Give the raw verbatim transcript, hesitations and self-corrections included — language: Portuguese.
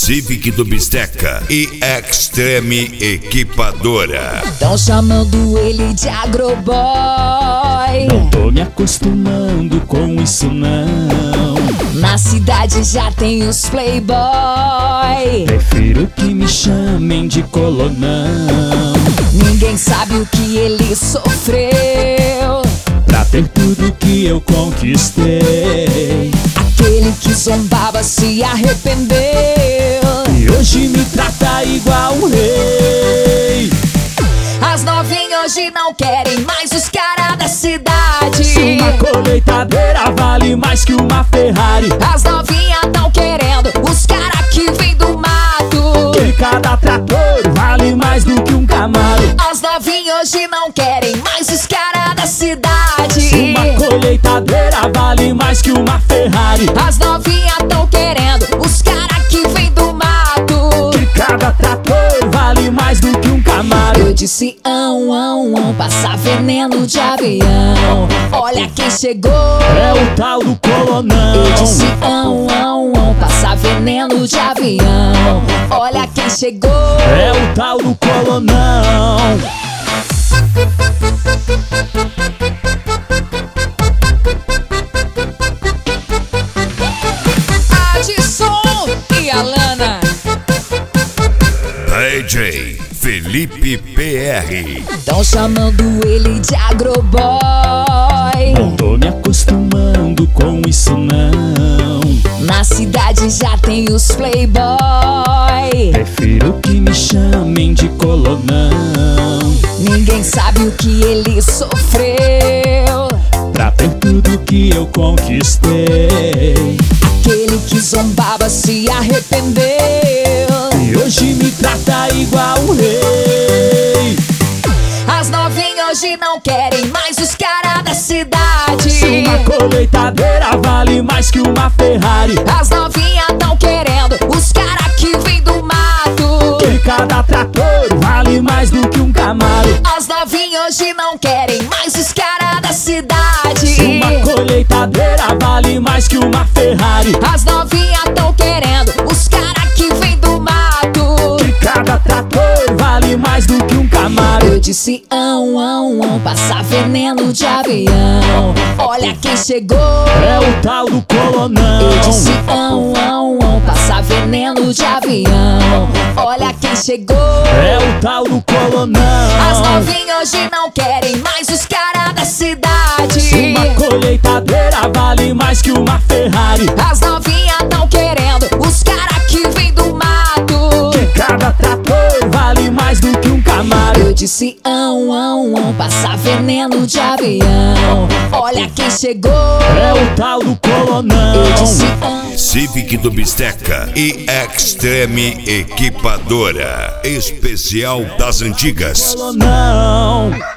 Civic do Bisteca e Extreme Equipadora. Tão chamando ele de agroboy. Não tô me acostumando com isso não. Na cidade já tem os playboy. Prefiro que me chamem de colonão. Ninguém sabe o que ele sofreu pra ter tudo que eu conquistei. Aquele que zombava se arrependeu e hoje me trata igual um rei. As novinhas hoje não querem mais os caras da cidade. Se uma colheitadeira vale mais que uma Ferrari, as novinhas tão querendo os caras que vem do mato. Que cada trator vale mais do que um Camaro. As novinhas hoje não querem mais os caras da cidade. Se uma colheitadeira vale mais que uma Ferrari, as novinhas tão querendo os caras que vem do mato. Que cada trator vale mais do que um Camaro. Eu disse ão, ão, ão, passar veneno de avião. Olha quem chegou, é o tal do colonão. Eu disse ão, ão, ão, passar veneno de avião. Olha quem chegou, é o tal do colonão. Adson e Alana, D J Felipe P R. tão chamando ele de agroboy. Não tô me acostumando com isso não. Na cidade já tem os playboy. Prefiro que me chamem de colonão. Ninguém sabe o que ele sofreu pra ter tudo que eu conquistei. Aquele que zombava se arrependeu e hoje me trata igual um rei. As novinhas hoje não querem mais os caras da cidade. Se uma colheitadeira vale mais que uma Ferrari, as novinhas tão querendo os caras que vem do mato. Que cada trator vale mais do que um Camaro. As novinhas hoje não querem mais os caras da cidade. Se uma colheitadeira vale mais que uma Ferrari, as novinhas tão querendo os caras que vem do mato. Que cada trator vale mais do que um Camaro. Eu disse ão, ão, ão, passar veneno de avião. Olha quem chegou, é o tal do colonão. Eu disse ão, ão, ão, passar veneno de avião. Olha quem chegou, é o tal do colonão. as novinhas hoje não querem mais os caras da cidade. Se uma colheitadeira vale mais que uma Ferrari, as novinhas tão querendo os caras que vem do mato. Que cada trator vale mais do que um Camaro. Eu disse ão, ão, ão, passar veneno de avião. Olha quem chegou, é o tal do colonão. Eu disse ão. Civic do Bisteca e Extreme Equipadora. Especial das Antigas. Colonão.